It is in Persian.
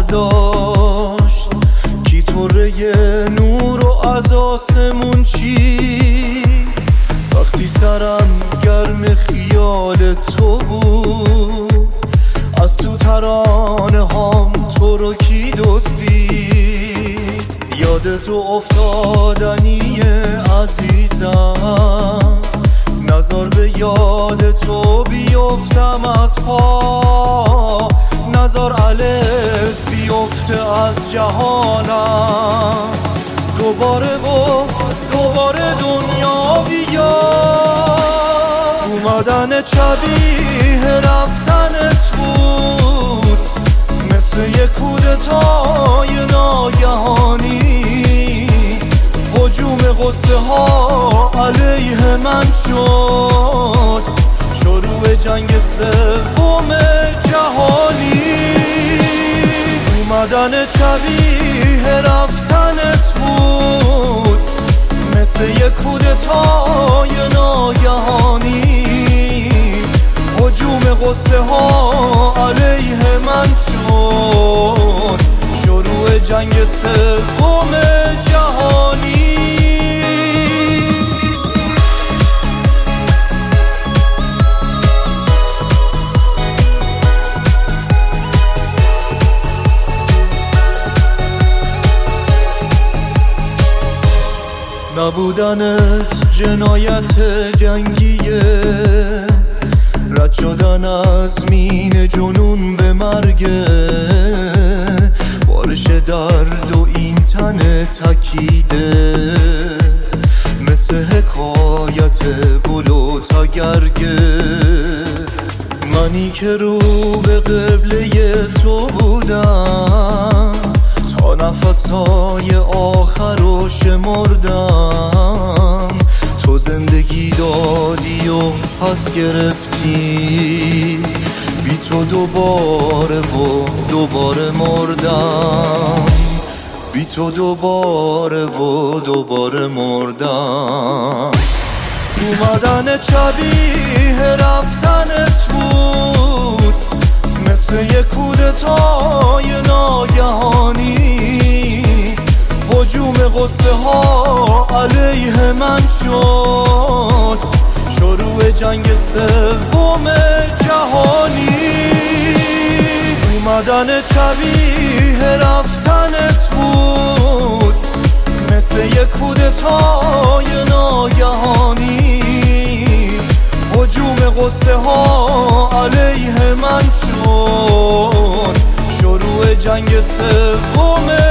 برداشت کی طره نور و از آسمون چی وقتی سرم گرم خیال تو بود از تو ترانه هام تو رو کی دزدید یاد تو افتادنی عزیزم نظر به یاد تو بیفتم از پا نظر الف بیفته از جهانم دوباره دنیا بیاد اومدن شبیه رفتنت بود مثل یک کودتای ناگهانی هجوم غصه ها علیه من شد شروع جنگ سوم جهانی اومدن شبیه رفتنت بود مثل یک کودتای ناگهانی هجوم غصه ها علیه من شد شروع جنگ سوم جهانی نبودنت جنایت جنگیه رد شدن از مین جنون به مرگه بارش درد و این تن تکیده مثل حکایت بلو تگرگه منی که رو به قبله تو بودم تا نفسهای آخر رو شمردم تو زندگی دادی و پس گرفتی بی تو دوباره مردم بی تو دوباره مردم اومدن شبیه رفتنت بود مثل یک کودتای ناگهانی هجوم غصه ها علیه من شد شروع جنگ سوم جهانی اومدن شبیه رفتنت بود مثل یک کودتای ناگهانی هجوم غصه ها علیه من شد شروع جنگ سوم